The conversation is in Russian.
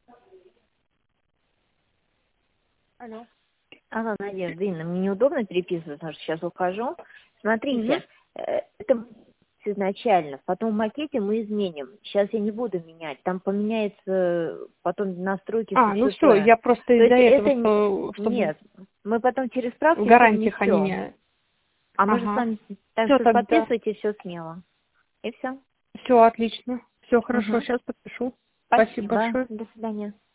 Алло. Алло, Надежда, Инна, мне неудобно переписываться, потому что сейчас ухожу. Смотрите, это изначально, потом в макете мы изменим. Сейчас я не буду менять, там поменяется потом настройки Ну все, СЦП. я просто То из-за есть этого, чтобы нет, мы потом через в справки это гарантиях они внесем. не... А мы же с Ага. вами, так Все что тогда. подписывайте все смело. И все. Все отлично. Все хорошо, Угу. сейчас подпишу. Спасибо Спасибо. большое. До свидания.